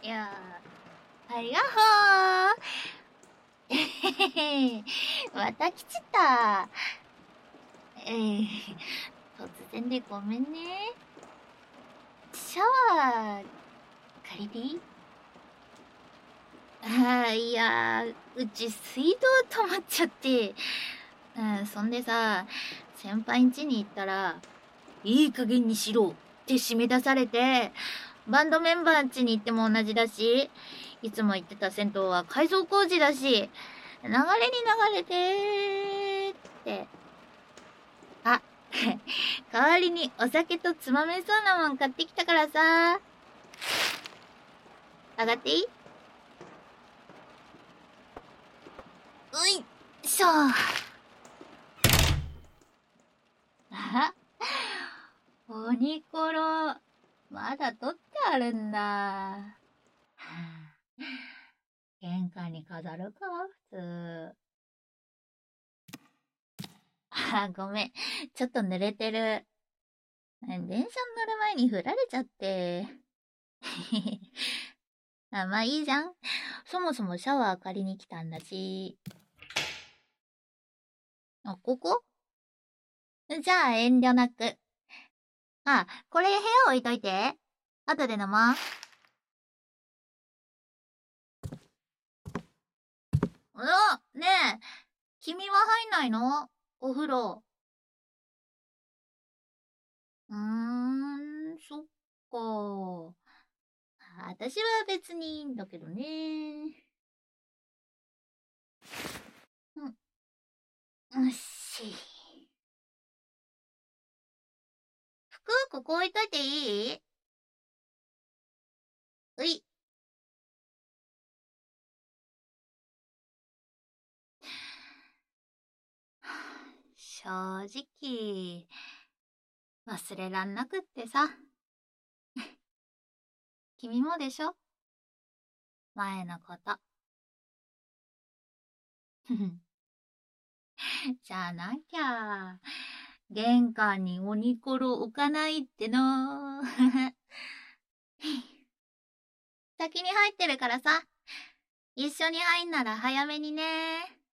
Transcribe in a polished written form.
いやー、ありがとう。えへへ、また来ちった。突然でごめんね。シャワー、借りていい？いやー、うち水道止まっちゃって。そんでさ、先輩ん家に行ったら、いい加減にしろって締め出されて、バンドメンバーん家に行っても同じだし、いつも行ってた銭湯は改装工事だし、流れに流れてって。あ、代わりにお酒とつまめそうなもん買ってきたからさ。上がっていい？ういっしょ。あ、鬼コロ、まだ取ってあるんだ。はあ、玄関に飾るか、普通。ごめん。ちょっと濡れてる。電車に乗る前に振られちゃって。まあいいじゃん。そもそもシャワー借りに来たんだし。ここ？じゃあ遠慮なく。これ部屋置いといて。後で飲もう。ねえ、君は入んないの？お風呂。そっか。私は別にいいんだけどね。よし。服、ここ置いといていい？うい。正直、忘れらんなくってさ。君もでしょ？前のこと。じゃあなきゃ。玄関に鬼コロ置かないっての。先に入ってるからさ。一緒に入んなら早めにね。